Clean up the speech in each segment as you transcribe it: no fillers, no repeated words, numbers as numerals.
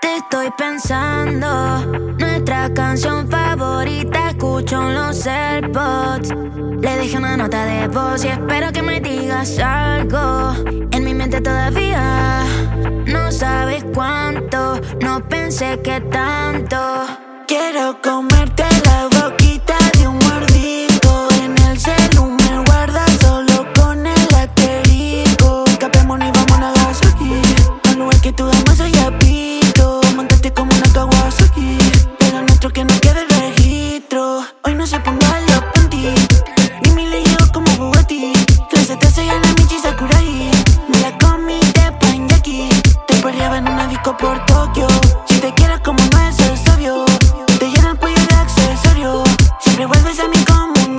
Estoy pensando, nuestra canción favorita escucho en los AirPods. Le dejé una nota de voz y espero que me digas algo. En mi mente todavía no sabes cuánto, no pensé que tanto. Quiero comerte la boquita de un mordisco. En el celu me guardas solo con el asterisco. Escapémonos y vamos a Nagasaki, al lugar que tú amas allá pito. Montate como una Kawasaki, pero nuestro que no quede registro. Hoy no se ponga los panty, ni mi le llevo como Bugatti. Clase te sellan la Michi Sakurai. Me la comí de pan yaki. Te perreaba en una disco por Tokio. Si te quieres como no es obvio, te llena el cuello de accesorios. Siempre vuelves a mí como un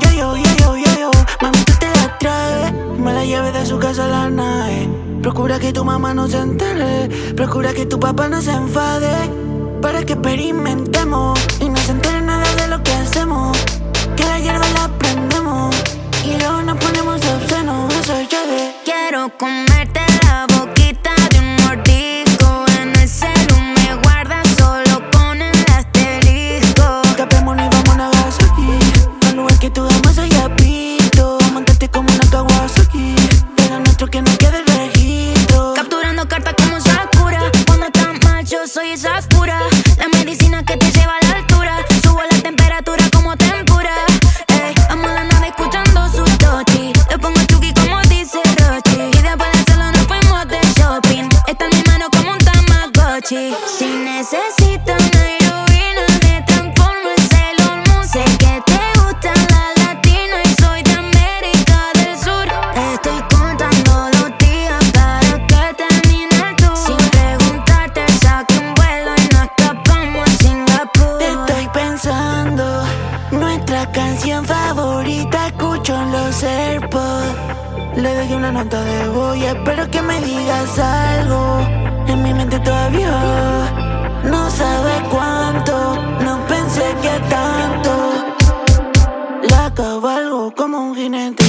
yo. Mami, tú te la traes. Me la llevé de su casa a la nave. Procura que tu mamá no se entere. Procura que tu papá no se enfade. Para que experimentemos y no se entere nada de lo que hacemos. Que la hierba la prendemos y luego nos ponemos obscenos. Eso es llave. Quiero comerte la boquita de un mordisco. En el celu me guardas solo con el asterisco. Escapémonos y vamos a Nagasaki, al lugar que tú amas allá pito. Montate como una Kawasaki, pero nuestro que no quede registro. Capturando cartas como Sakura. Cuando estás mal yo soy esa cura. La medicina que te lleva a la altura. Subo la temperatura como tempura. Vamos a la nave escuchando su tochi. Lo pongo chuki como dice Rochi. Y después de hacerlo nos fuimos de shopping. Está en mi mano como un Tamagotchi. Si necesitas una heroína me transformo en Sailor Moon. Sé que te gusta la latina y soy de América del Sur. Estoy contando los días para que termine el tour. Sin preguntarte saqué un vuelo y nos escapamos a Singapur. Te estoy pensando, nuestra canción favorita escucho en los AirPods. Le dejé una nota de voz y espero que me digas algo. En mi mente todavía no sabes cuánto, no pensé que tanto. La cabalgo como un jinete.